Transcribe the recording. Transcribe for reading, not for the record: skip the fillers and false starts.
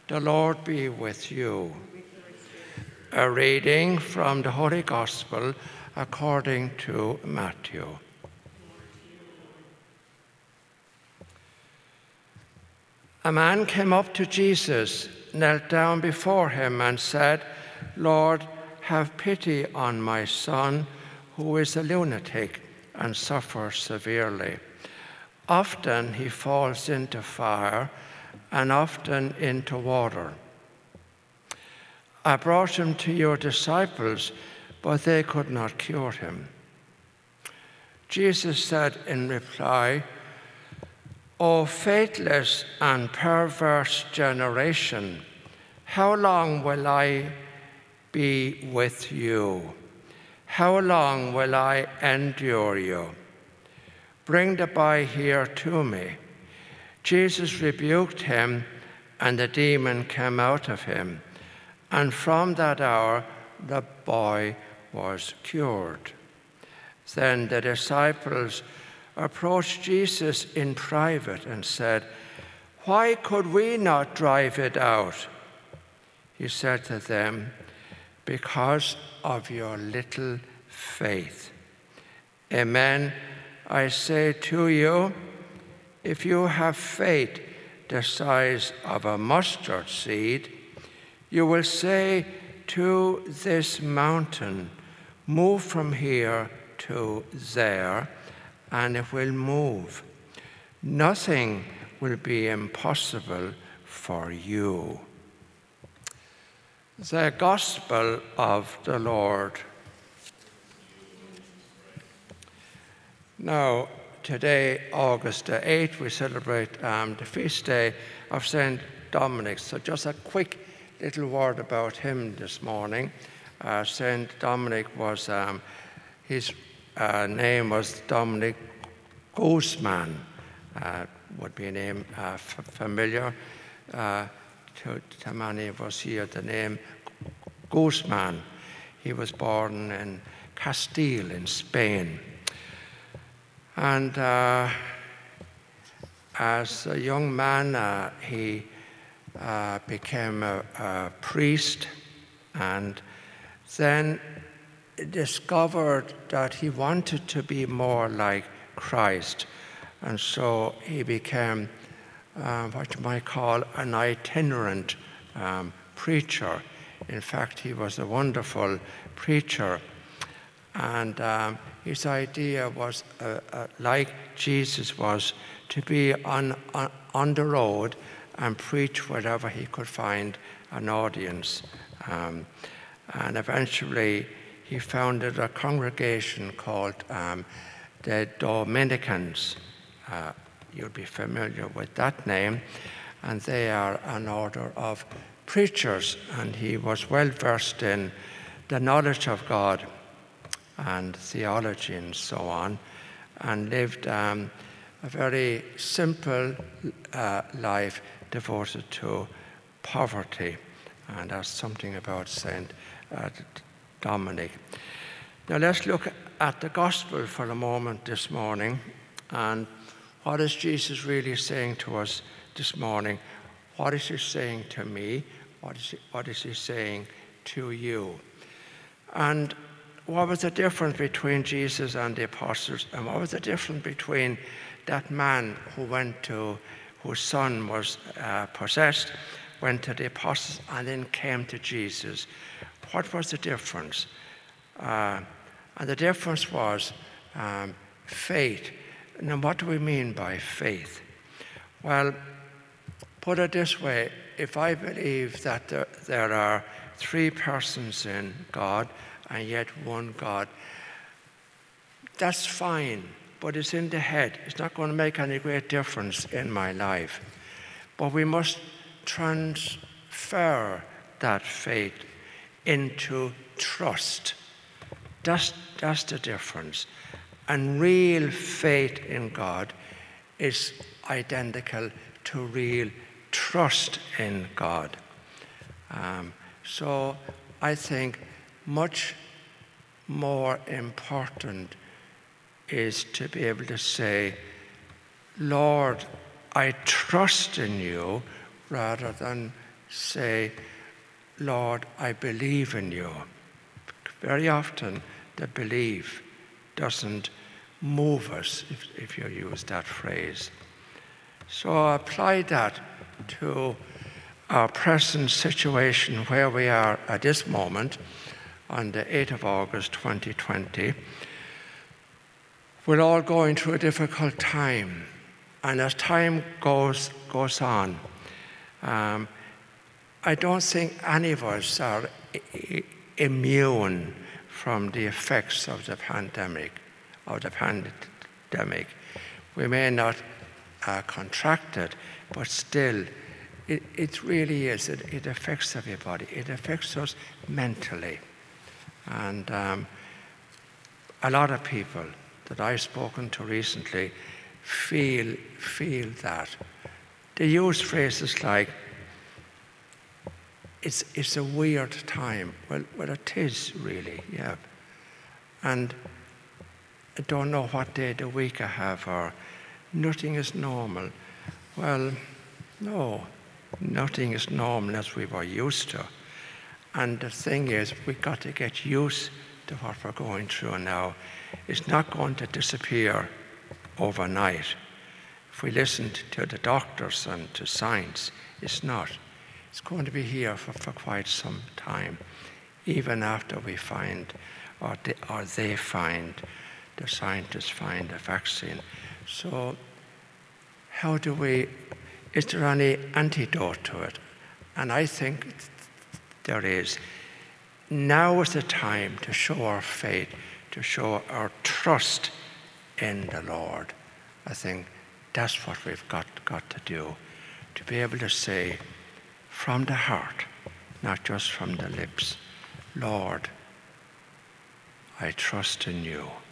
The Lord be with you. A reading from the Holy Gospel according to Matthew. A man came up to Jesus, knelt down before him, and said, "Lord, have pity on my son, who is a lunatic and suffers severely. Often he falls into fire and often into water. I brought him to your disciples, but they could not cure him." Jesus said in reply, "O faithless and perverse generation, how long will I be with you? How long will I endure you? Bring the boy here to me." Jesus rebuked him, and the demon came out of him. And from that hour, the boy was cured. Then the disciples approached Jesus in private and said, "Why could we not drive it out?" He said to them, "Because of your little faith. Amen, I say to you, if you have faith the size of a mustard seed, you will say to this mountain, 'Move from here to there,' and it will move. Nothing will be impossible for you." The Gospel of the Lord. Now, today, August the 8th, we celebrate the feast day of St. Dominic. So just a quick little word about him this morning. St. Dominic was, his name was Dominic Guzman. Would be a name familiar to many of us here, the name Guzman. He was born in Castile in Spain. And as a young man, he became a priest, and then discovered that he wanted to be more like Christ. And so he became what you might call an itinerant preacher. In fact, he was a wonderful preacher. And his idea was, like Jesus was, to be on the road and preach wherever he could find an audience. And eventually, he founded a congregation called the Dominicans. You'll be familiar with that name. And they are an order of preachers. And he was well versed in the knowledge of God and theology and so on, and lived a very simple life devoted to poverty. And that's something about St. Dominic. Now let's look at the Gospel for a moment this morning. And what is Jesus really saying to us this morning? What is he saying to me? What is he saying to you? And what was the difference between Jesus and the apostles? And what was the difference between that man whose son was possessed, went to the apostles, and then came to Jesus? What was the difference? And the difference was faith. Now, what do we mean by faith? Well, put it this way: if I believe that there are three persons in God and yet one God, that's fine, but it's in the head. It's not going to make any great difference in my life. But we must transfer that faith into trust. That's the difference. And real faith in God is identical to real trust in God. So I think much more important is to be able to say, "Lord, I trust in you," rather than say, Lord, I believe in you. Very often the belief doesn't move us, if you use that phrase. So apply that to our present situation where we are at this moment on the 8th of August 2020. We're all going through a difficult time, and as time goes on, I don't think any of us are immune from the effects of the pandemic. We may not contract it, but still, it really is. It affects everybody. It affects us mentally. And a lot of people that I've spoken to recently feel that. They use phrases like, it's a weird time. Well, it is really, yeah. And I don't know what day of the week I have, or nothing is normal. Well, no, nothing is normal as we were used to. And the thing is, we've got to get used to what we're going through now. It's not going to disappear overnight. If we listen to the doctors and to science, it's not. It's going to be here for quite some time, even after we find, or they find, the scientists find a vaccine. So is there any antidote to it? And I think there is. Now is the time to show our faith, to show our trust in the Lord. I think that's what we've got to do, to be able to say from the heart, not just from the lips, Lord, I trust in you.